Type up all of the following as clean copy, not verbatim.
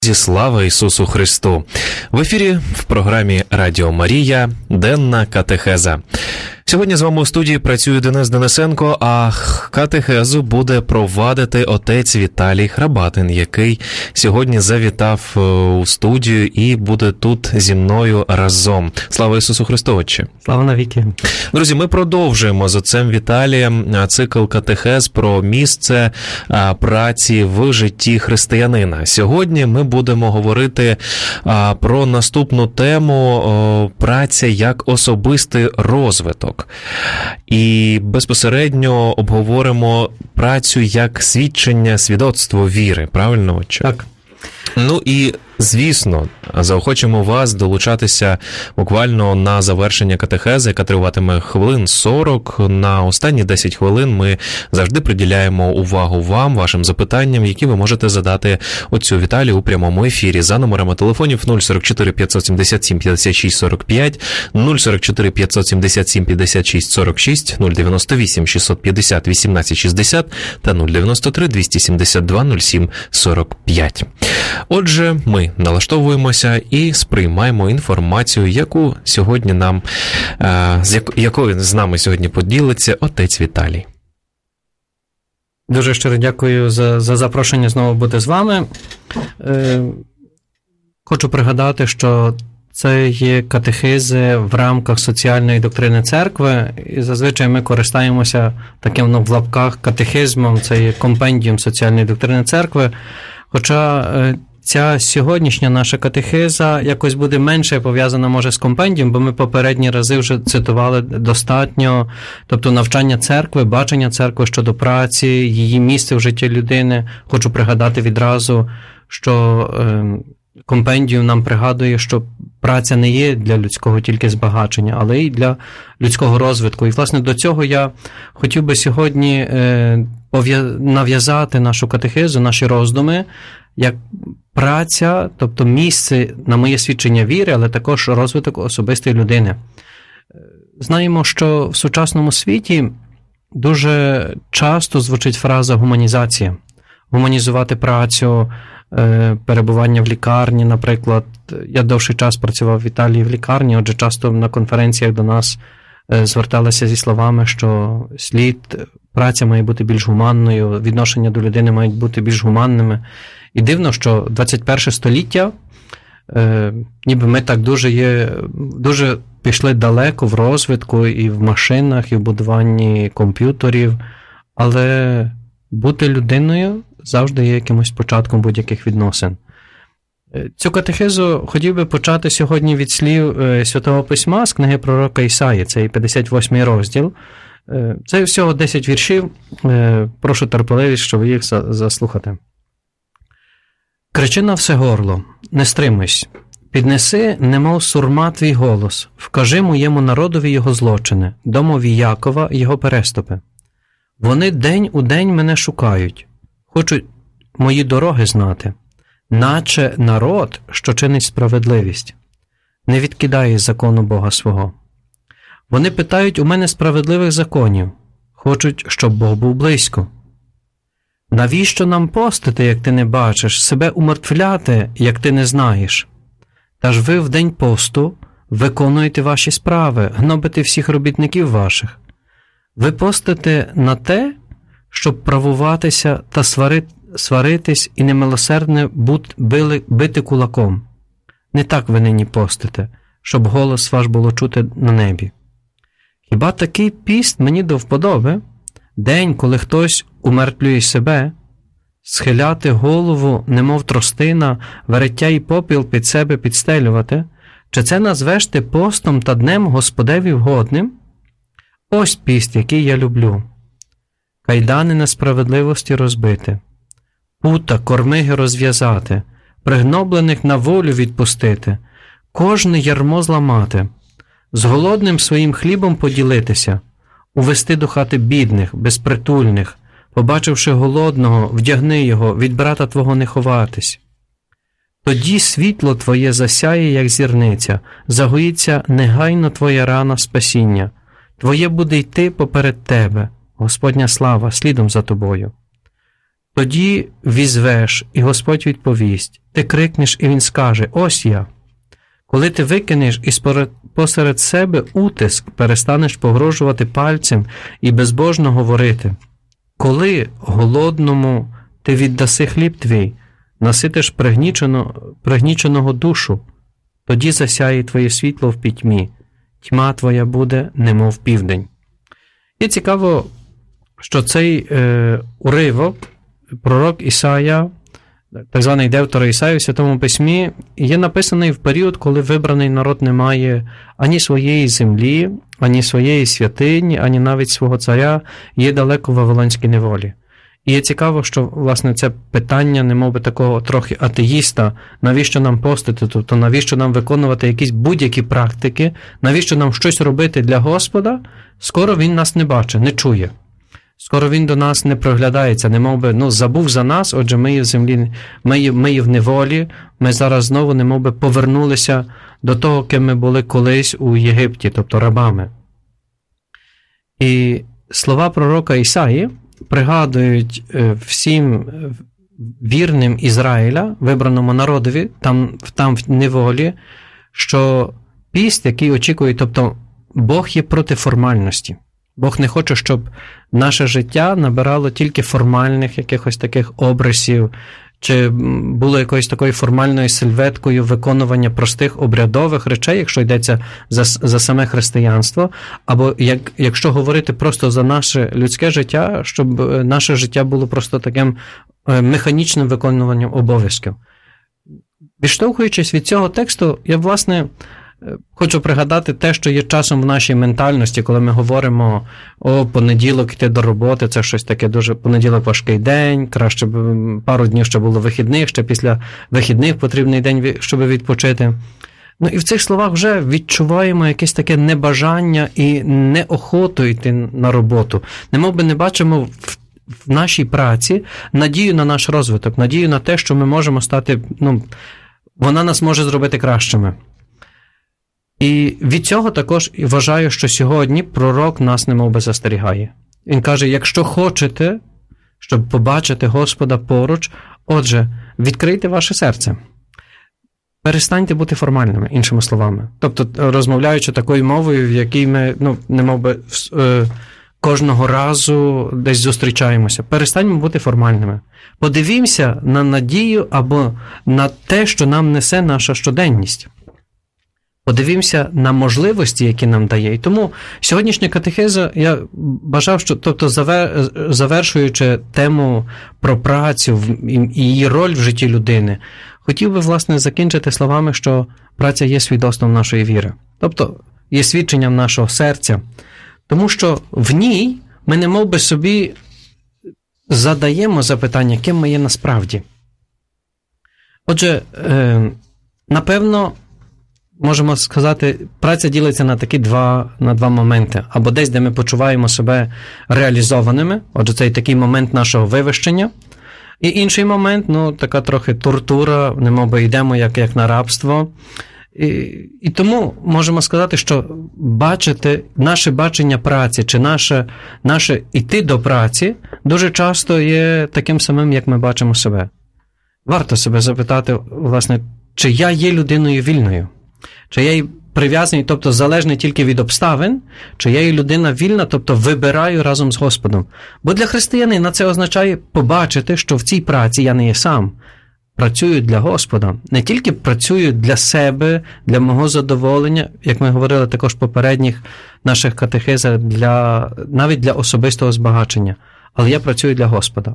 Слава Ісусу Христу! В ефірі в програмі Радіо Марія «Денна катехеза». Сьогодні з вами у студії працює Денис Денисенко, а катехезу буде провадити отець Віталій Храбатин, який сьогодні завітав у студію і буде тут зі мною разом. Слава Ісусу Христу, Отче! Слава навіки! Друзі, ми продовжуємо з отцем Віталієм цикл катехез про місце праці в житті християнина. Сьогодні ми будемо говорити про наступну тему «Праця як особистий розвиток». І безпосередньо обговоримо працю як свідчення, свідоцтво віри. Правильно, Отче? Так. Ну і, звісно, заохочемо вас долучатися буквально на завершення катехези, яка триватиме хвилин 40. На останні 10 хвилин ми завжди приділяємо увагу вам, вашим запитанням, які ви можете задати отцю Віталію у прямому ефірі за номерами телефонів 044 577 56 45, 044 577 56 46, 098 650 18 60 та 093 272 07 45. Отже, ми налаштовуємося і сприймаємо інформацію, яку сьогодні нам, якою з нами сьогодні поділиться отець Віталій. Дуже щиро дякую за запрошення знову бути з вами. Хочу пригадати, що це є катехизи в рамках соціальної доктрини церкви, і зазвичай ми користаємося таким, в лапках, катехизмом, це є компендіум соціальної доктрини церкви, хоча ця сьогоднішня наша катехиза якось буде менше пов'язана, може, з компендіум, бо ми попередні рази вже цитували достатньо, тобто навчання церкви, бачення церкви щодо праці, її місце в житті людини. Хочу пригадати відразу, що компендіум нам пригадує, що праця не є для людського тільки збагачення, але й для людського розвитку. І, власне, до цього я хотів би сьогодні нав'язати нашу катехизу, наші роздуми, як праця, тобто місце на моє свідчення віри, але також розвиток особистої людини. Знаємо, що в сучасному світі дуже часто звучить фраза «гуманізація». Гуманізувати працю, перебування в лікарні, наприклад. Я довший час працював в Італії в лікарні, отже, часто на конференціях до нас зверталися зі словами, що праця має бути більш гуманною, відношення до людини мають бути більш гуманними. І дивно, що 21 століття, ніби ми так дуже пішли далеко в розвитку і в машинах, і в будуванні комп'ютерів, але бути людиною завжди є якимось початком будь-яких відносин. Цю катехизу хотів би почати сьогодні від слів Святого Письма з книги пророка Ісаї, це 58 розділ. Це всього 10 віршів, прошу терпеливість, щоб їх заслухати. «Кричи на все горло, не стримуйся, піднеси, немов сурма твій голос, вкажи моєму народові його злочини, домові Якова його переступи. Вони день у день мене шукають, хочуть мої дороги знати, наче народ, що чинить справедливість, не відкидає закону Бога свого. Вони питають у мене справедливих законів, хочуть, щоб Бог був близько. Навіщо нам постити, як ти не бачиш, себе умертвляти, як ти не знаєш? Та ж ви в день посту виконуєте ваші справи, гнобите всіх робітників ваших. Ви постите на те, щоб правуватися та сваритись і немилосердне бити кулаком. Не так ви нині постите, щоб голос ваш було чути на небі. Хіба такий піст мені до вподоби? День, коли хтось умертвлює себе, схиляти голову, немов тростина, вереття і попіл під себе підстелювати? Чи це назвеш ти постом та днем Господеві вгодним? Ось піст, який я люблю. Кайдани несправедливості розбити, пута, кормиги розв'язати, пригноблених на волю відпустити, кожне ярмо зламати, з голодним своїм хлібом поділитися, увести до хати бідних, безпритульних, побачивши голодного, вдягни його, від брата твого не ховатись. Тоді світло твоє засяє, як зірниця, загоїться негайно твоя рана спасіння, твоє буде йти поперед тебе, Господня слава слідом за тобою. Тоді візвеш, і Господь відповість. Ти крикнеш, і Він скаже: ось я. Коли ти викинеш і посеред себе утиск, перестанеш погрожувати пальцем і безбожно говорити. Коли голодному ти віддаси хліб твій, наситиш пригніченого душу, тоді засяє твоє світло в пітьмі, тьма твоя буде, немов південь. І цікаво, що цей уривок, пророк Ісая, так званий Девтора Ісаї в Святому Письмі, є написаний в період, коли вибраний народ не має ані своєї землі, ані своєї святині, ані навіть свого царя, є далеко в Вавилонській неволі. І є цікаво, що, власне, це питання, немов би такого трохи атеїста, навіщо нам постити, тобто навіщо нам виконувати якісь будь-які практики, навіщо нам щось робити для Господа, скоро Він нас не бачить, не чує. Скоро Він до нас не приглядається, немов би, забув за нас, отже, ми є в землі, ми є в неволі, ми зараз знову немов би повернулися до того, ким ми були колись у Єгипті, тобто рабами. І слова пророка Ісаї пригадують всім вірним Ізраїля, вибраному народові, там в неволі, що піст, який очікує, тобто Бог є проти формальності. Бог не хоче, щоб наше життя набирало тільки формальних якихось таких обрисів, чи було якоюсь такою формальною сельветкою виконування простих обрядових речей, якщо йдеться за саме християнство, або якщо говорити просто за наше людське життя, щоб наше життя було просто таким механічним виконуванням обов'язків. Відштовхуючись від цього тексту, я, власне, хочу пригадати те, що є часом в нашій ментальності, коли ми говоримо: о, понеділок йти до роботи, це щось таке дуже, понеділок важкий день, краще б пару днів ще було вихідних, ще після вихідних потрібний день, щоб відпочити. І в цих словах вже відчуваємо якесь таке небажання і неохоту йти на роботу. Немов би не бачимо в нашій праці надію на наш розвиток, надію на те, що ми можемо стати, вона нас може зробити кращими. І від цього також вважаю, що сьогодні пророк нас немов би застерігає. Він каже: якщо хочете, щоб побачити Господа поруч, отже, відкрийте ваше серце. Перестаньте бути формальними, іншими словами. Тобто, розмовляючи такою мовою, в якій ми, немов би, кожного разу десь зустрічаємося. Перестаньмо бути формальними. Подивімося на надію або на те, що нам несе наша щоденність. Подивімося на можливості, які нам дає. І тому сьогоднішня катехеза, я бажав, що, тобто, завершуючи тему про працю і її роль в житті людини, хотів би, власне, закінчити словами, що праця є свідоцтвом нашої віри. Тобто, є свідченням нашого серця. Тому що в ній ми немов би собі задаємо запитання, ким ми є насправді. Отже, напевно, можемо сказати, праця ділиться на такі два моменти. Або десь, де ми почуваємо себе реалізованими, отже, це і такий момент нашого вивищення. І інший момент, така трохи тортура, немовби йдемо як на рабство. І тому можемо сказати, що наше бачення праці, чи наше йти до праці, дуже часто є таким самим, як ми бачимо себе. Варто себе запитати, власне, чи я є людиною вільною? Чи я є прив'язаний, тобто залежний тільки від обставин, чи я є людина вільна, тобто вибираю разом з Господом? Бо для християнина це означає побачити, що в цій праці я не є сам. Працюю для Господа. Не тільки працюю для себе, для мого задоволення, як ми говорили також в попередніх наших катехезах, навіть для особистого збагачення. Але я працюю для Господа.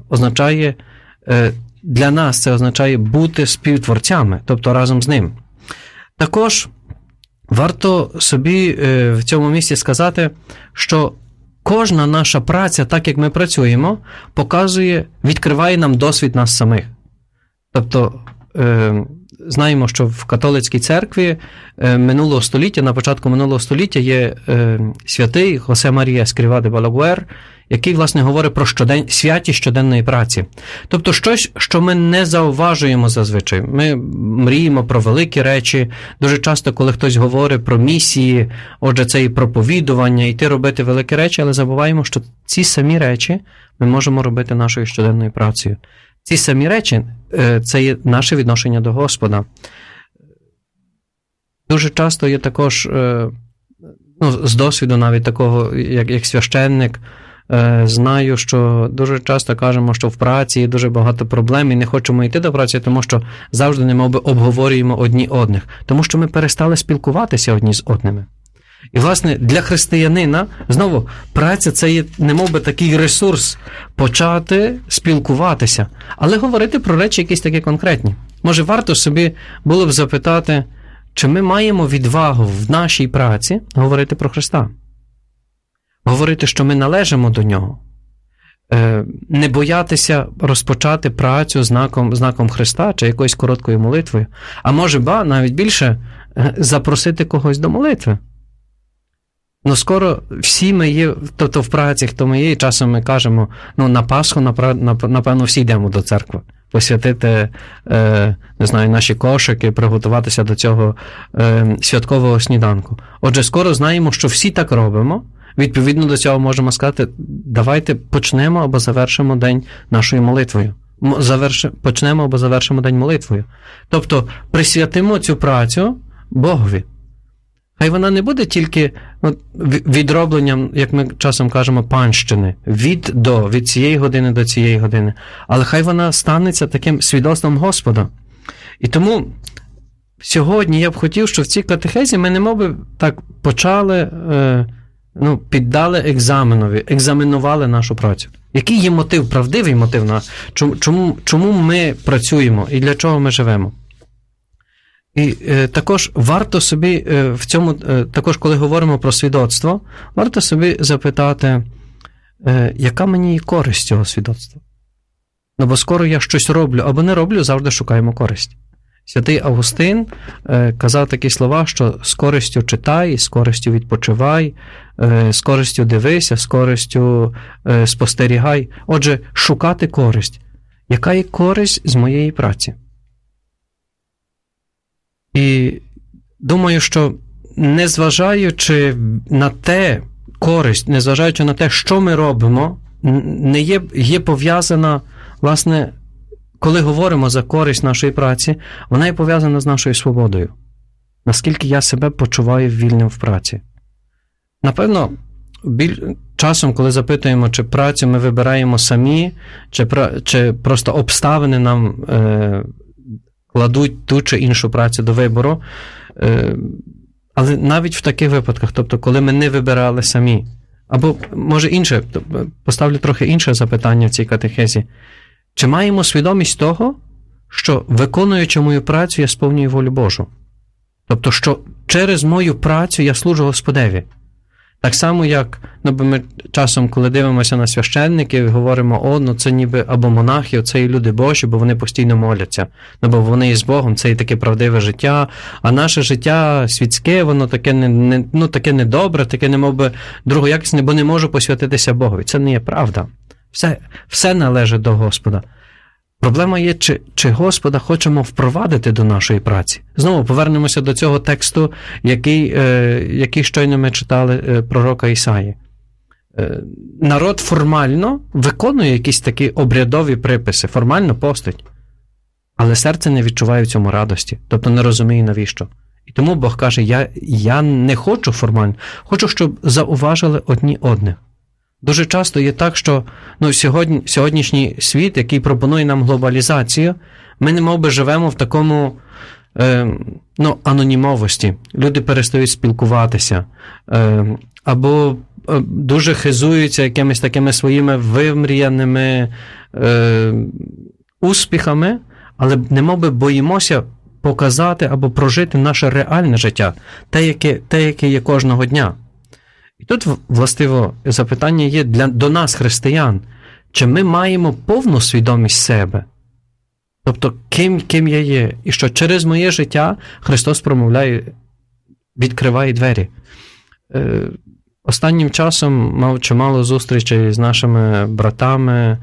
Для нас це означає бути співтворцями, тобто разом з Ним. Також варто собі в цьому місці сказати, що кожна наша праця, так як ми працюємо, відкриває нам досвід нас самих. Тобто, знаємо, що в католицькій церкві минулого століття, на початку минулого століття є святий Хосе Марія Ескрива де Балагуер, який, власне, говорить про святість щоденної праці. Тобто щось, що ми не зауважуємо зазвичай. Ми мріємо про великі речі. Дуже часто, коли хтось говорить про місії, отже, це і проповідування, йти робити великі речі, але забуваємо, що ці самі речі ми можемо робити нашою щоденною працею. Ці самі речі – це є наше відношення до Господа. Дуже часто є також, з досвіду навіть такого, як священник, знаю, що дуже часто кажемо, що в праці є дуже багато проблем і не хочемо йти до праці, тому що завжди немовби обговорюємо одні одних. Тому що ми перестали спілкуватися одні з одними. І, власне, для християнина, знову, праця – це є немовби такий ресурс почати спілкуватися, але говорити про речі якісь такі конкретні. Може, варто собі було б запитати, чи ми маємо відвагу в нашій праці говорити про Христа? Говорити, що ми належимо до Нього. Не боятися розпочати працю знаком Христа чи якоюсь короткою молитвою. А може, навіть більше, запросити когось до молитви. Скоро всі ми є, тобто в праці, хто ми є, і часом ми кажемо, на Пасху, напевно, всі йдемо до церкви. Посвятити, не знаю, наші кошики, приготуватися до цього святкового сніданку. Отже, скоро знаємо, що всі так робимо. Відповідно до цього можемо сказати, давайте почнемо або завершимо день нашою молитвою. Почнемо або завершимо день молитвою. Тобто, присвятимо цю працю Богові. Хай вона не буде тільки відробленням, як ми часом кажемо, панщини, від цієї години до цієї години. Але хай вона станеться таким свідоцтвом Господа. І тому сьогодні я б хотів, щоб в цій катехезі ми немовби так почали, піддали екзаменові, екзаменували нашу працю. Який є мотив, правдивий мотив, чому ми працюємо і для чого ми живемо? І також варто собі в цьому, також коли говоримо про свідоцтво, варто собі запитати, яка мені є користь цього свідоцтва? Бо скоро я щось роблю або не роблю, завжди шукаємо користь. Святий Августин казав такі слова, що з користю читай, з користю відпочивай, з користю дивися, з користю спостерігай. Отже, шукати користь. Яка є користь з моєї праці? І думаю, що незважаючи на те користь, незважаючи на те, що ми робимо, не є пов'язана, власне, коли говоримо за користь нашої праці, вона є пов'язана з нашою свободою. Наскільки я себе почуваю вільним в праці. Напевно, часом, коли запитуємо, чи працю ми вибираємо самі, чи просто обставини нам кладуть ту чи іншу працю до вибору, але навіть в таких випадках, тобто коли ми не вибирали самі, або, може, інше, поставлю трохи інше запитання в цій катехезі, чи маємо свідомість того, що, виконуючи мою працю, я сповнюю волю Божу? Тобто, що через мою працю я служу Господеві. Так само, як ми часом, коли дивимося на священників, говоримо, це ніби або монахи, це і люди Божі, бо вони постійно моляться. Бо вони є з Богом, це і таке правдиве життя, а наше життя світське, воно таке недобре, таке немовби другоякісне, бо не можу посвятитися Богові. Це не є правда. Все належить до Господа. Проблема є, чи Господа хочемо впровадити до нашої праці. Знову повернемося до цього тексту, який щойно ми читали пророка Ісаї. Народ формально виконує якісь такі обрядові приписи, формально постить, але серце не відчуває в цьому радості, тобто не розуміє навіщо. І тому Бог каже, я не хочу формально, хочу, щоб зауважили одні одних. Дуже часто є так, що сьогоднішній світ, який пропонує нам глобалізацію, ми немовби живемо в такому анонімовості. Люди перестають спілкуватися, або дуже хизуються якимись такими своїми вимріяними успіхами, але немовби боїмося показати або прожити наше реальне життя, те, яке є кожного дня. І тут, властиво, запитання є до нас, християн, чи ми маємо повну свідомість себе? Тобто, ким я є. І що через моє життя Христос промовляє, відкриває двері. Останнім часом мав чимало зустрічей з нашими братами,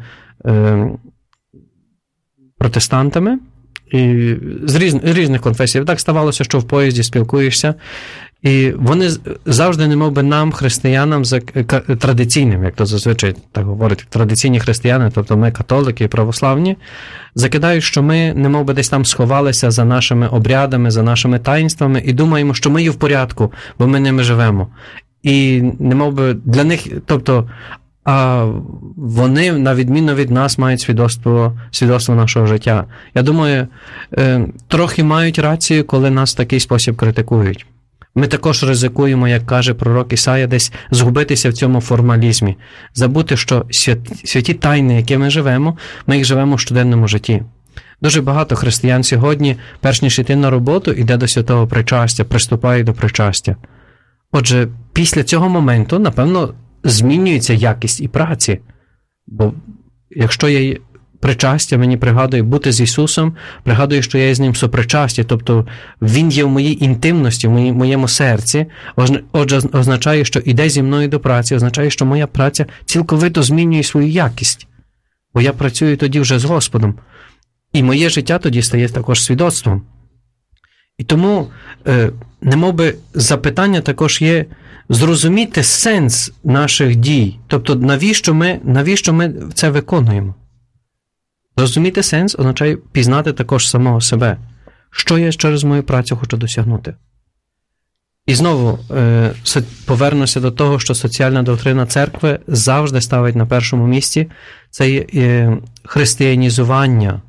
протестантами, і з різних конфесій. Так ставалося, що в поїзді спілкуєшся, і вони завжди, немов би нам, християнам, традиційним, як то зазвичай так говорять, традиційні християни, тобто ми католики і православні, закидають, що ми немов би десь там сховалися за нашими обрядами, за нашими таїнствами і думаємо, що ми є в порядку, бо ми ними живемо. І немов би для них, тобто, а вони, на відміну від нас, мають свідоцтво нашого життя. Я думаю, трохи мають рацію, коли нас в такий спосіб критикують. Ми також ризикуємо, як каже пророк Ісая, десь згубитися в цьому формалізмі. Забути, що святі тайни, які ми живемо, ми їх живемо в щоденному житті. Дуже багато християн сьогодні, перш ніж йти на роботу, йде до святого причастя, приступає до причастя. Отже, після цього моменту, напевно, змінюється якість і праці. Бо якщо я причастя, мені пригадує бути з Ісусом, пригадує, що я з Ним сопричасті, тобто Він є в моїй інтимності, в моєму серці, отже, означає, що іде зі мною до праці, означає, що моя праця цілковито змінює свою якість. Бо я працюю тоді вже з Господом. І моє життя тоді стає також свідоцтвом. І тому, немов би, запитання також є зрозуміти сенс наших дій. Тобто, навіщо ми це виконуємо? Зрозуміти сенс означає пізнати також самого себе. Що я через мою працю хочу досягнути? І знову повернуся до того, що соціальна доктрина церкви завжди ставить на першому місці це християнізування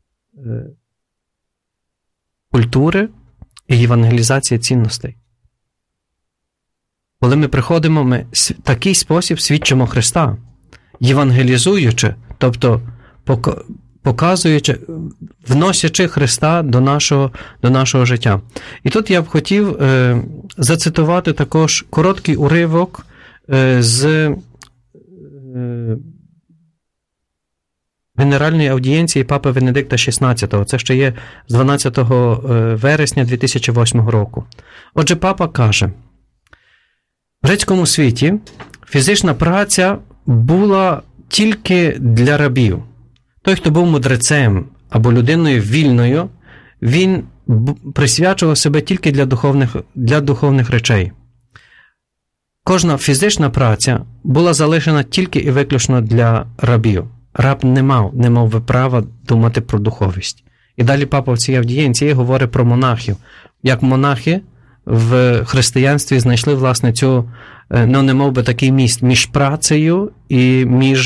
культури і євангелізація цінностей. Коли ми приходимо, ми в такий спосіб свідчимо Христа, євангелізуючи, тобто показуючи, вносячи Христа до нашого життя. І тут я б хотів зацитувати також короткий уривок з Генеральної аудієнції Папи Венедикта XVI. Це ще є з 12 вересня 2008 року. Отже, Папа каже, в грецькому світі фізична праця була тільки для рабів. Той, хто був мудрецем або людиною вільною, він присвячував себе тільки для духовних речей. Кожна фізична праця була залишена тільки і виключно для рабів. Раб не мав би права думати про духовість. І далі Папа в цій аудієнції говорить про монахів. Як монахи в християнстві знайшли, власне, цю, немов би такий міст між працею і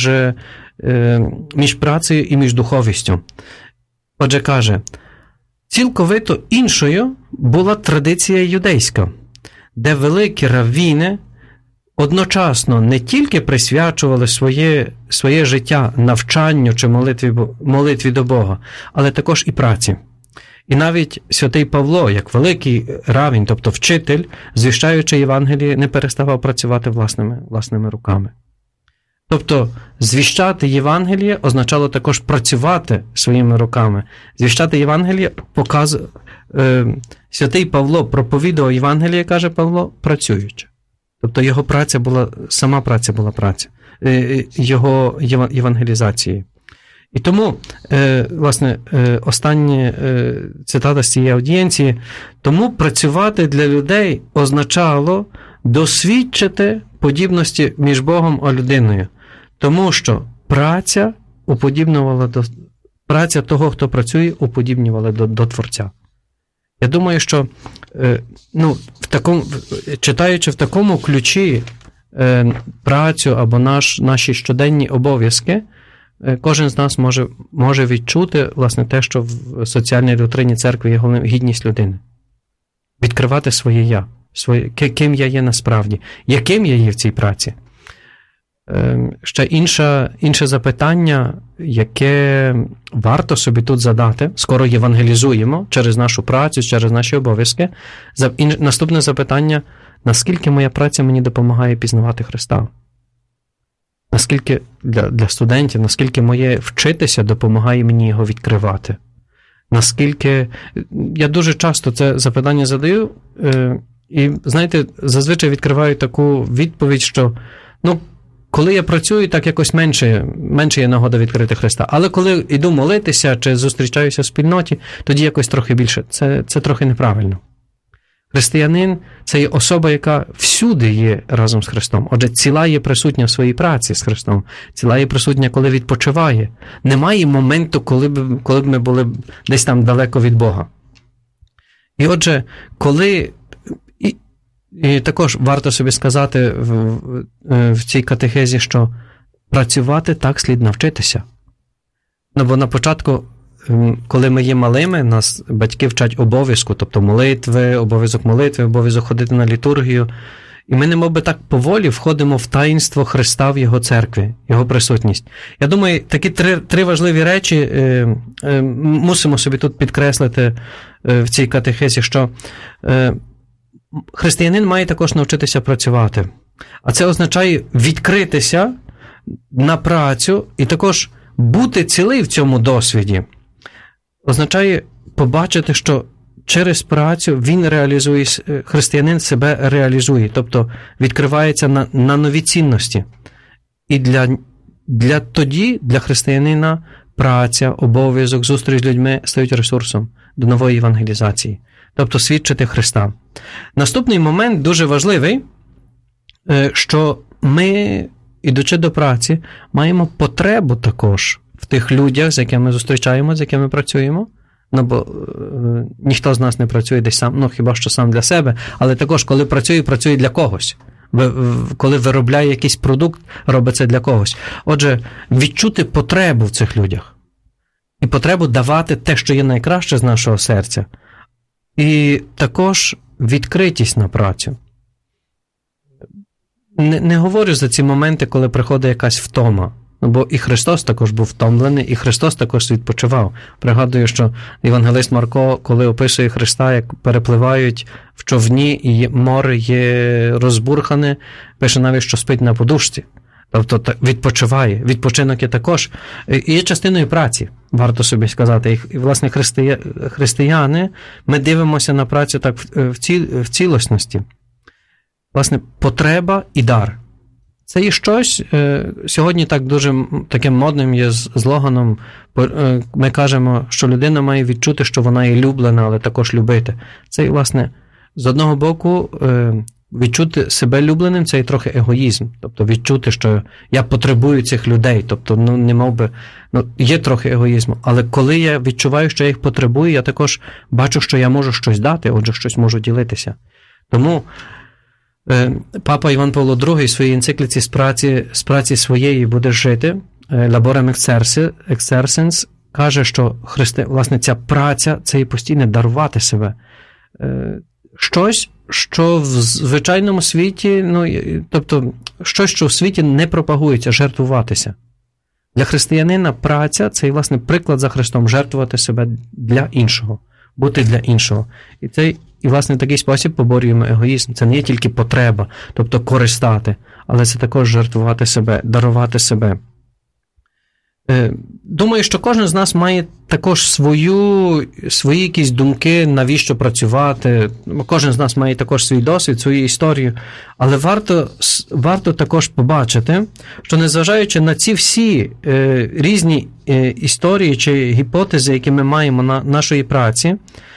між працею і між духовістю. Отже, каже, цілковито іншою була традиція юдейська, де великі раввіни одночасно не тільки присвячували своє життя навчанню чи молитві до Бога, але також і праці. І навіть святий Павло, як великий раввін, тобто вчитель, звіщаючи Євангеліє, не переставав працювати власними руками. Тобто, звіщати Євангеліє означало також працювати своїми руками. Звіщати Євангеліє святий Павло проповідував Євангеліє, каже Павло, працюючи. Тобто, його праця була, сама праця була праця, його євангелізації. І тому, власне, остання цитата з цієї аудієнції, тому працювати для людей означало досвідчити подібності між Богом і людиною. Тому що праця того, хто працює, уподібнювала до Творця. Я думаю, що читаючи в такому ключі працю або наші щоденні обов'язки, кожен з нас може відчути, власне, те, що в соціальній доктрині церкви є головним – гідність людини. Відкривати своє «я», ким я є насправді, яким я є в цій праці. Ще інше запитання, яке варто собі тут задати, скоро євангелізуємо через нашу працю, через наші обов'язки. Наступне запитання, наскільки моя праця мені допомагає пізнавати Христа? Наскільки для студентів, наскільки моє вчитися допомагає мені його відкривати? наскільки... Я дуже часто це запитання задаю, і, знаєте, зазвичай відкриваю таку відповідь, що, коли я працюю, так якось менше є нагода відкрити Христа. Але коли йду молитися чи зустрічаюся в спільноті, тоді якось трохи більше. Це трохи неправильно. Християнин – це є особа, яка всюди є разом з Христом. Отже, ціла є присутня в своїй праці з Христом. Ціла є присутня, коли відпочиває. Немає моменту, коли б ми були десь там далеко від Бога. І отже, коли... І також варто собі сказати в цій катехезі, що працювати так слід навчитися. Бо на початку, коли ми є малими, нас батьки вчать обов'язку, тобто молитви, обов'язок ходити на літургію. І ми немовби так поволі входимо в таїнство Христа в Його церкві, Його присутність. Я думаю, такі три важливі речі мусимо собі тут підкреслити в цій катехезі, що християнин має також навчитися працювати. А це означає відкритися на працю і також бути цілий в цьому досвіді. Означає побачити, що через працю він реалізує, християнин себе реалізує, тобто відкривається на нові цінності. І для християнина праця, обов'язок, зустріч з людьми стають ресурсом до нової евангелізації. Тобто свідчити Христа. Наступний момент дуже важливий, що ми, ідучи до праці, маємо потребу також в тих людях, з якими зустрічаємо, з якими працюємо. Бо ніхто з нас не працює десь сам, хіба що сам для себе, але також, коли працює для когось. Коли виробляє якийсь продукт, робить це для когось. Отже, відчути потребу в цих людях. І потребу давати те, що є найкраще з нашого серця. І також відкритість на працю. Не говорю за ці моменти, коли приходить якась втома. Бо і Христос також був втомлений, і Христос також відпочивав. Пригадую, що євангелист Марко, коли описує Христа, як перепливають в човні, і море є розбурхане, пише навіть, що спить на подушці. Тобто відпочиває. Відпочинок є також. І є частиною праці, варто собі сказати. І, власне, християни, ми дивимося на працю так в цілісності. Власне, потреба і дар. Це є щось, сьогодні так дуже таким модним є слоганом, ми кажемо, що людина має відчути, що вона є люблена, але також любити. Це, власне, з одного боку, відчути себе любленим – це і трохи егоїзм. Тобто відчути, що я потребую цих людей. Тобто, є трохи егоїзму. Але коли я відчуваю, що я їх потребую, я також бачу, що я можу щось дати, отже, щось можу ділитися. Тому Папа Іван Павло II в своїй енцикліці з праці своєї будеш жити, Laborem Exercens, каже, що власне, ця праця – це і постійне дарувати себе. Щось, що в звичайному світі, тобто щось, що в світі не пропагується, жертвуватися. Для християнина праця – це, власне, приклад за Христом, жертвувати себе для іншого, бути для іншого. І, власне, в такий спосіб поборюємо егоїзм. Це не є тільки потреба, тобто користати, але це також жертвувати себе, дарувати себе. Думаю, що кожен з нас має також свої якісь думки, навіщо працювати. Кожен з нас має також свій досвід, свою історію. Але варто також побачити, що незважаючи на ці всі різні історії чи гіпотези, які ми маємо на нашої праці,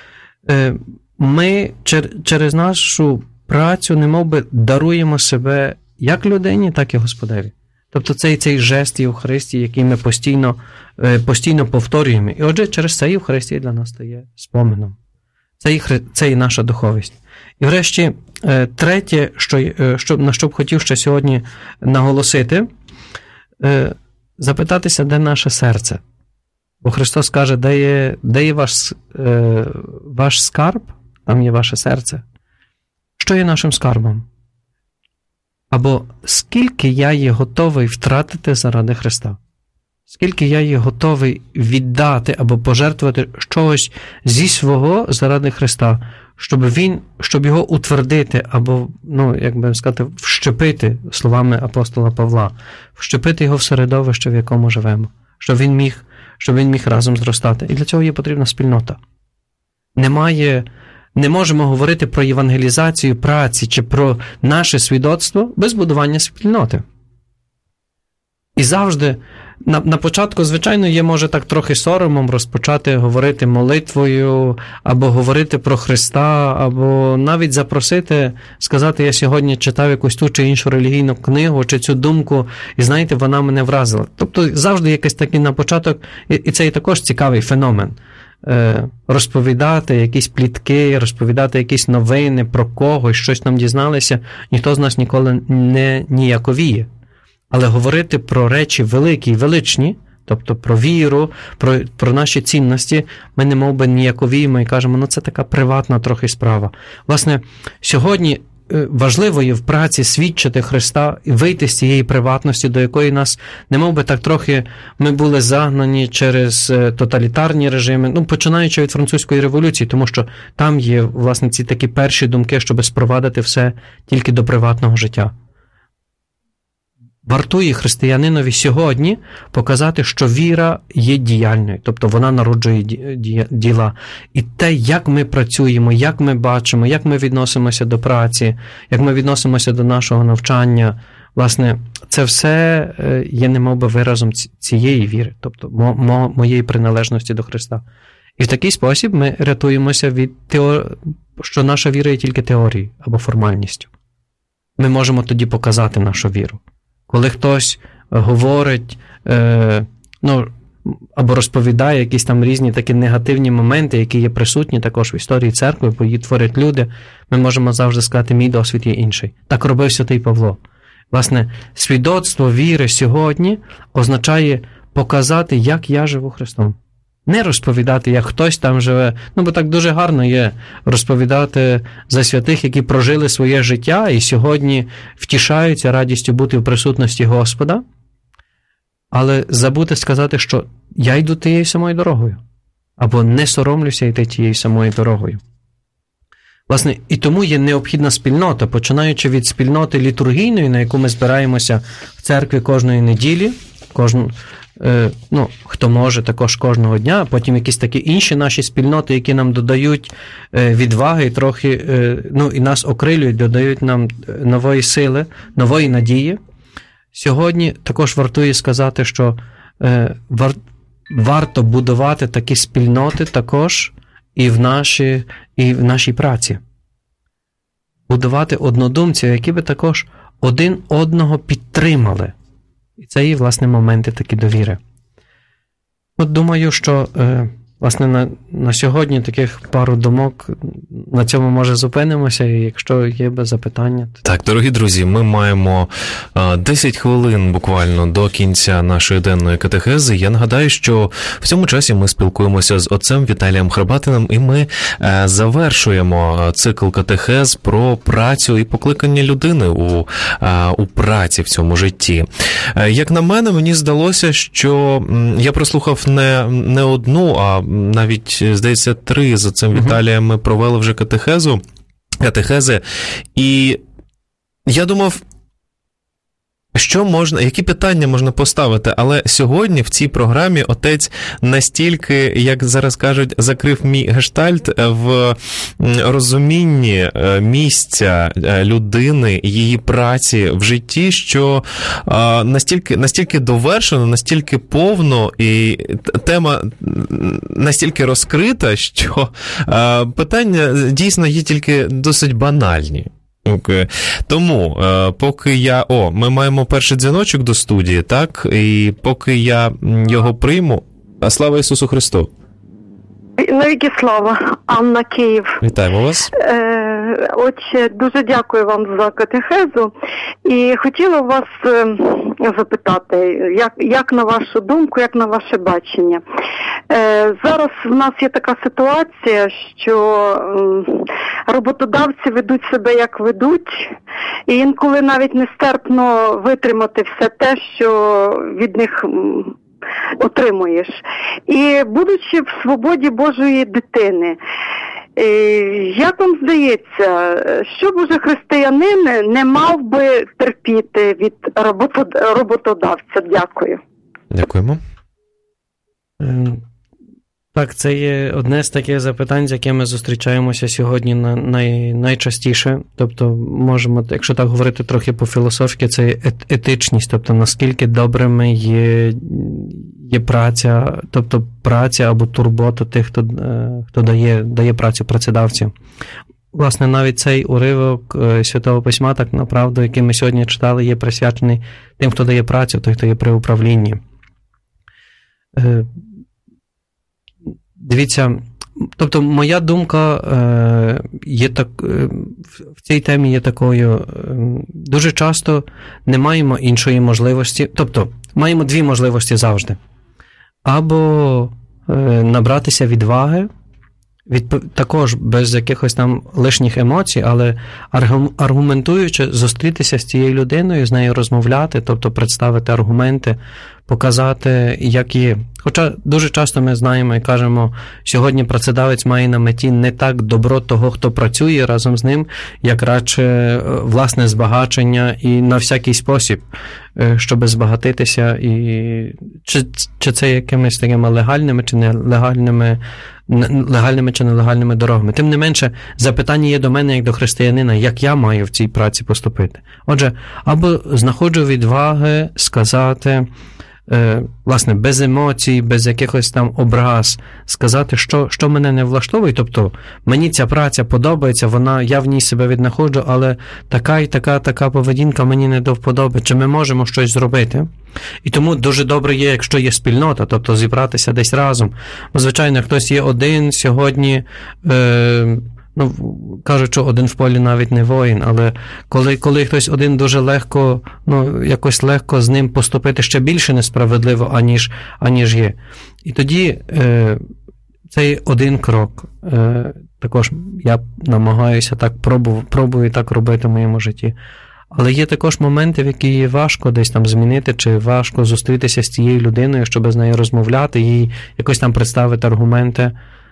ми через нашу працю немовби даруємо себе як людині, так і Господеві. Тобто цей жест Євхаристії, який ми постійно повторюємо. І отже, через це Євхаристія для нас стає споменом. Це і наша духовість. І врешті, третє, на що б хотів ще сьогодні наголосити, запитатися, де наше серце. Бо Христос каже, де є ваш скарб, там є ваше серце. Що є нашим скарбом? Або скільки я є готовий втратити заради Христа? Скільки я є готовий віддати або пожертвувати щось зі свого заради Христа, щоб його утвердити, або, як би сказати, вщепити, словами апостола Павла, вщепити його в середовище, в якому живемо. Щоб він міг щоб він міг разом зростати. І для цього є потрібна спільнота. Не можемо говорити про євангелізацію праці чи про наше свідоцтво без будування спільноти. І завжди, на початку, звичайно, є, може, так трохи соромом розпочати говорити молитвою, або говорити про Христа, або навіть запросити, сказати, я сьогодні читав якусь ту чи іншу релігійну книгу, чи цю думку, і знаєте, вона мене вразила. Тобто завжди якийсь такий на початок, і це і також цікавий феномен. Розповідати якісь плітки, розповідати якісь новини про когось, щось нам дізналися, ніхто з нас ніколи не ніяковіє. Але говорити про речі великі і величні, тобто про віру, про наші цінності, ми немов би ніяковіємо і кажемо, це така приватна трохи справа. Власне, сьогодні важливо є в праці свідчити Христа і вийти з цієї приватності, до якої нас, немов би так трохи, ми були загнані через тоталітарні режими, починаючи від французької революції, тому що там є, власне, ці такі перші думки, щоб спровадити все тільки до приватного життя. Вартує християнинові сьогодні показати, що віра є діяльною, тобто вона народжує діла. І те, як ми працюємо, як ми бачимо, як ми відносимося до праці, як ми відносимося до нашого навчання, власне, це все є немовби виразом цієї віри, тобто моєї приналежності до Христа. І в такий спосіб ми рятуємося від що наша віра є тільки теорією або формальністю. Ми можемо тоді показати нашу віру. Коли хтось говорить, або розповідає якісь там різні такі негативні моменти, які є присутні також в історії церкви, бо її творять люди, ми можемо завжди сказати, мій досвід є інший. Так робив святий Павло. Власне, свідоцтво віри сьогодні означає показати, як я живу Христом. Не розповідати, як хтось там живе, бо так дуже гарно є розповідати за святих, які прожили своє життя і сьогодні втішаються радістю бути в присутності Господа, але забути сказати, що я йду тією самою дорогою, або не соромлюся йти тією самою дорогою. Власне, і тому є необхідна спільнота, починаючи від спільноти літургійної, на яку ми збираємося в церкві кожної неділі, хто може, також кожного дня, а потім якісь такі інші наші спільноти, які нам додають відваги, трохи, і нас окрилюють, додають нам нової сили, нової надії. Сьогодні також вартує сказати, що варто будувати такі спільноти також і в нашій праці. Будувати однодумців, які би також один одного підтримали. І це є, власне, моменти такі довіри. Думаю, що, власне, на сьогодні таких пару думок, на цьому, може, зупинимося, і якщо є запитання. Так, дорогі друзі, ми маємо 10 хвилин буквально до кінця нашої денної катехези. Я нагадаю, що в цьому часі ми спілкуємося з отцем Віталієм Храбатиним, і ми завершуємо цикл катехез про працю і покликання людини у праці в цьому житті. Як на мене, мені здалося, що я прослухав не одну, а навіть, здається, 3 з отцем Віталієм ми провели вже катехези, і я думав, які питання можна поставити, але сьогодні в цій програмі отець настільки, як зараз кажуть, закрив мій гештальт в розумінні місця людини, її праці в житті, що настільки довершено, настільки повно, і тема настільки розкрита, що питання дійсно є тільки досить банальні. Тому, поки ми маємо перший дзвіночок до студії, так? І поки я його прийму, слава Ісусу Христу! Навіки слава, Анна, Київ. Вітаємо вас. Отче, дуже дякую вам за катехезу. І хотіла вас запитати, як на вашу думку, як на ваше бачення. Зараз в нас є така ситуація, що роботодавці ведуть себе як ведуть, і інколи навіть нестерпно витримати все те, що від них отримуєш. І будучи в свободі Божої дитини, як вам здається, що б уже християнин не мав би терпіти від роботодавця? Дякую. Дякуємо. Так, це є одне з таких запитань, з якими зустрічаємося сьогодні найчастіше. Тобто, можемо, якщо так говорити трохи по-філософськи, це етичність, тобто наскільки добрими є праця, тобто праця або турбота тих, хто дає працю працедавців. Власне, навіть цей уривок Святого Письма, так направду, який ми сьогодні читали, є присвячений тим, хто дає працю, той, хто є при управлінні. Дивіться, тобто моя думка є в цій темі є такою, дуже часто не маємо іншої можливості, тобто маємо дві можливості завжди. Або набратися відваги, також без якихось там лишніх емоцій, але аргументуючи, зустрітися з цією людиною, з нею розмовляти, тобто представити аргументи, показати, як є. Хоча дуже часто ми знаємо і кажемо, сьогодні працедавець має на меті не так добро того, хто працює разом з ним, як радше власне збагачення і на всякий спосіб, щоб збагатитися. І чи це якимись такими легальними чи нелегальними чи нелегальними дорогами. Тим не менше, запитання є до мене, як до християнина, як я маю в цій праці поступити. Отже, або знаходжу відваги сказати, власне, без емоцій, без якихось там образ, сказати, що мене не влаштовує, тобто мені ця праця подобається, я в ній себе віднаходжу, але така і така поведінка мені не до вподоби, чи ми можемо щось зробити. І тому дуже добре є, якщо є спільнота, тобто зібратися десь разом. Звичайно, хтось є один сьогодні, кажуть, що один в полі навіть не воїн, але коли хтось один дуже легко, якось легко з ним поступити ще більше несправедливо, аніж є. І тоді цей один крок, також я намагаюся так, пробую так робити в моєму житті. Але є також моменти, в які є важко десь там змінити, чи важко зустрітися з цією людиною, щоб з нею розмовляти, їй якось там представити аргументи,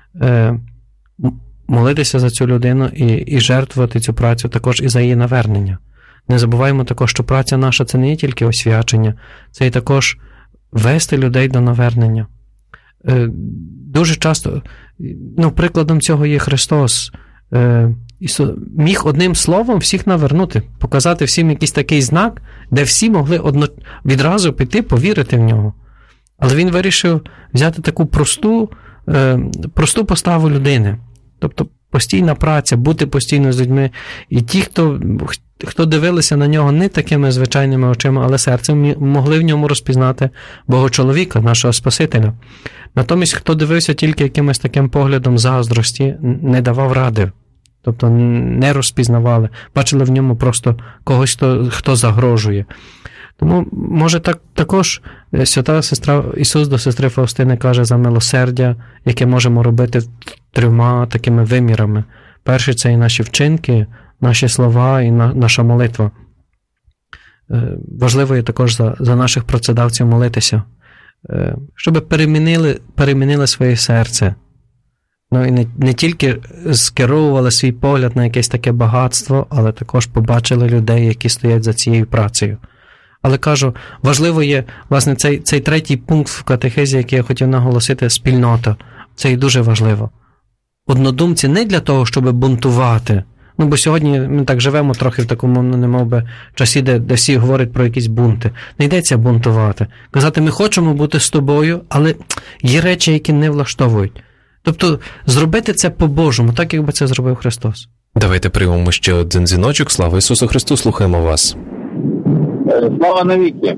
молитися за цю людину і жертвувати цю працю також і за її навернення. Не забуваємо також, що праця наша – це не є тільки освячення, це і також вести людей до навернення. Дуже часто, прикладом цього є Христос. Міг одним словом всіх навернути, показати всім якийсь такий знак, де всі могли відразу піти, повірити в нього. Але він вирішив взяти таку просту поставу людини. Тобто постійна праця, бути постійно з людьми. І ті, хто дивилися на нього не такими звичайними очима, але серцем, могли в ньому розпізнати Бога-чоловіка, нашого Спасителя. Натомість, хто дивився тільки якимось таким поглядом заздрості, не давав ради. Тобто не розпізнавали, бачили в ньому просто когось, хто загрожує. Тому, може, також свята сестра Ісус до сестри Фаустини каже за милосердя, яке можемо робити 3 такими вимірами. Перший – це і наші вчинки, наші слова і наша молитва. Важливо є також за наших працедавців молитися, щоб перемінили своє серце. І не тільки скеровували свій погляд на якесь таке багатство, але також побачили людей, які стоять за цією працею. Але кажу, важливо є, власне, цей третій пункт в катехезі, який я хотів наголосити, спільнота. Це і дуже важливо. Однодумці не для того, щоб бунтувати. Бо сьогодні ми так живемо трохи в такому, немовби, часі, де всі говорять про якісь бунти. Не йдеться бунтувати. Казати, ми хочемо бути з тобою, але є речі, які не влаштовують. Тобто, зробити це по-божому, так, якби це зробив Христос. Давайте приймемо ще один дзвіночок. Слава Ісусу Христу, слухаємо вас. Слава навіки.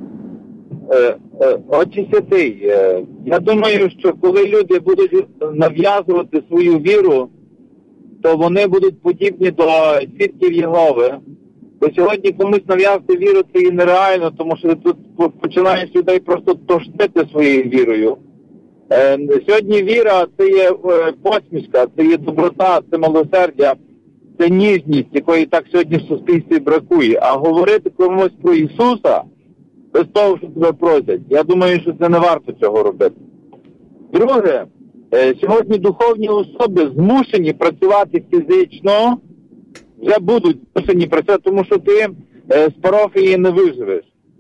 Отче святий, я думаю, що коли люди будуть нав'язувати свою віру, то вони будуть подібні до свідків Єгови. Бо сьогодні комусь нав'язати віру це і нереально, тому що тут починаєш людей просто тошнити своєю вірою. Сьогодні віра – це є посмішка, це є доброта, це милосердя, це ніжність, якої так сьогодні в суспільстві бракує. А говорити комусь про Ісуса без того, що тебе просять, я думаю, що це не варто цього робити. Друге, сьогодні духовні особи змушені працювати фізично, вже будуть змушені працювати, тому що ти з парафії не виживеш.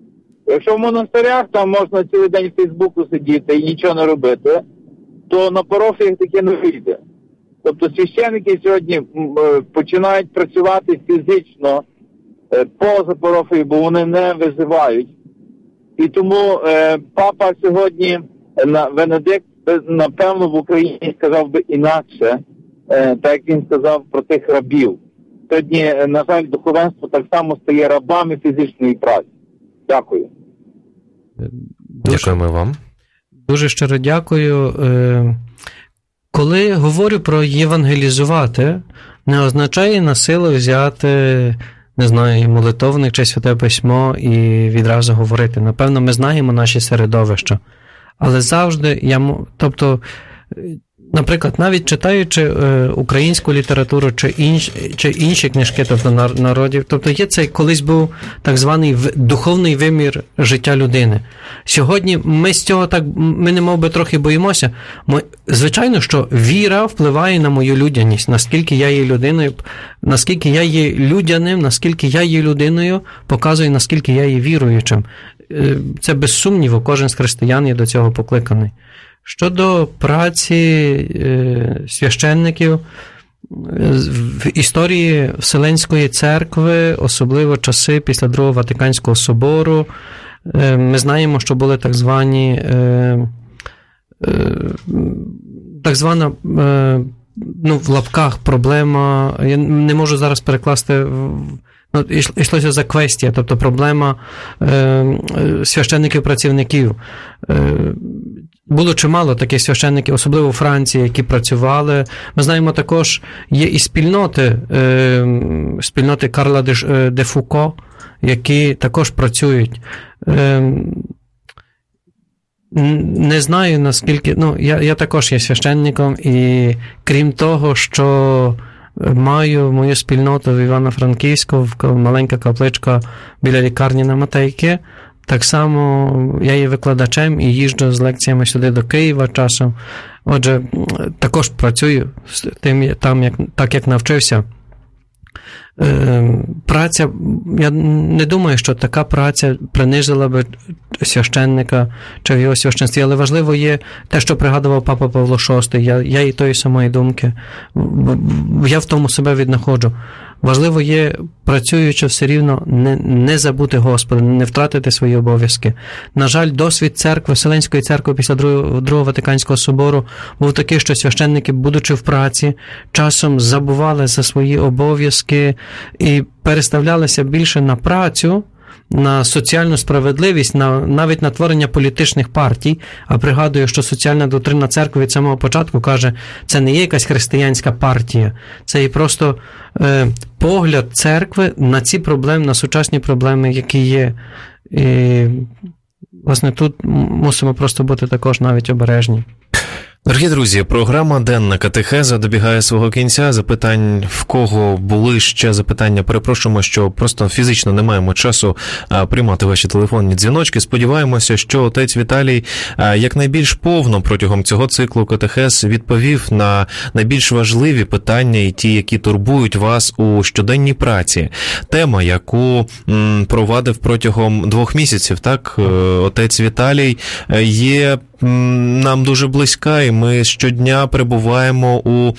Якщо в монастирях там можна цілий день в Фейсбуку сидіти і нічого не робити, то на парафіях таке не вийде. Тобто священники сьогодні починають працювати фізично поза парафією, бо вони не визивають. І тому папа сьогодні, Венедикт, напевно, в Україні сказав би інакше, так як він сказав про тих рабів. Сьогодні, на жаль, духовенство так само стає рабами фізичної праці. Дякую. Дякуємо вам. Дуже щиро дякую. Коли говорю про євангелізувати, не означає на силу взяти, не знаю, молитовник чи Святе Письмо і відразу говорити. Напевно, ми знаємо наші середовища. Але завжди, тобто, наприклад, навіть читаючи українську літературу чи інші книжки, тобто народів, тобто є цей колись був так званий духовний вимір життя людини. Сьогодні ми з цього так, ми немов би трохи боїмося. Звичайно, що віра впливає на мою людяність, наскільки я є людиною, наскільки я є людяним, наскільки я є людиною, показує, наскільки я є віруючим. Це без сумніву, кожен з християн є до цього покликаний. Щодо праці священників, в історії Вселенської церкви, особливо часи після Другого Ватиканського собору, ми знаємо, що були так звана, в лапках проблема, я не можу зараз перекласти, йшлося за квестія, тобто проблема священників-працівників. Було чимало таких священників, особливо у Франції, які працювали. Ми знаємо також, є і спільноти Карла де Фуко, які також працюють. Не знаю, наскільки... Я також є священником, і крім того, що маю мою спільноту в Івано-Франківську, маленька капличка біля лікарні на Матейки. Так само я є викладачем і їжджу з лекціями сюди до Києва часом. Отже, також працюю з тим, так як навчився. Праця, я не думаю, що така праця принизила би священника чи в його священстві, але важливо є те, що пригадував папа Павло VI. Я і тої самої думки. Я в тому себе віднаходжу. Важливо є, працюючи все рівно, не забути Господа, не втратити свої обов'язки. На жаль, досвід церкви, Вселенської церкви після Другого Ватиканського собору був такий, що священники, будучи в праці, часом забували за свої обов'язки і переставлялися більше на працю, на соціальну справедливість, навіть на творення політичних партій. А пригадую, що соціальна доктрина церкви від самого початку каже, це не є якась християнська партія, це і просто погляд церкви на ці проблеми, на сучасні проблеми, які є. І, власне, тут мусимо просто бути також навіть обережні. Дорогі друзі, програма «Денна катехеза» добігає свого кінця. Запитань, в кого були ще запитання, перепрошуємо, що просто фізично не маємо часу приймати ваші телефонні дзвіночки. Сподіваємося, що отець Віталій якнайбільш повно протягом цього циклу катехез відповів на найбільш важливі питання і ті, які турбують вас у щоденній праці. Тема, яку провадив протягом 2 місяців, так, отець Віталій, є нам дуже близька, і ми щодня перебуваємо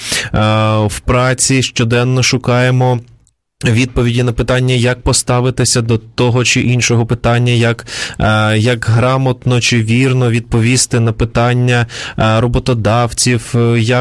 в праці, щоденно шукаємо відповіді на питання, як поставитися до того чи іншого питання, як грамотно чи вірно відповісти на питання роботодавців,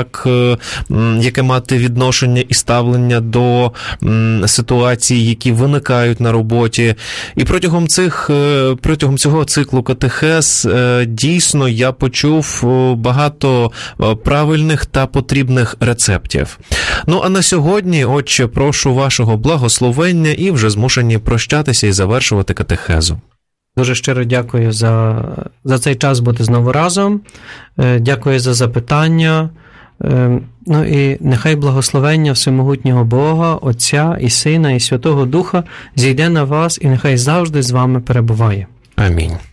яке мати відношення і ставлення до ситуацій, які виникають на роботі. І протягом цього циклу катехез дійсно я почув багато правильних та потрібних рецептів. Ну, а на сьогодні, отче, прошу вашого благословення і вже змушені прощатися і завершувати катехезу. Дуже щиро дякую за цей час бути знову разом. Дякую за запитання. Ну і нехай благословення всемогутнього Бога, Отця і Сина і Святого Духа зійде на вас і нехай завжди з вами перебуває. Амінь.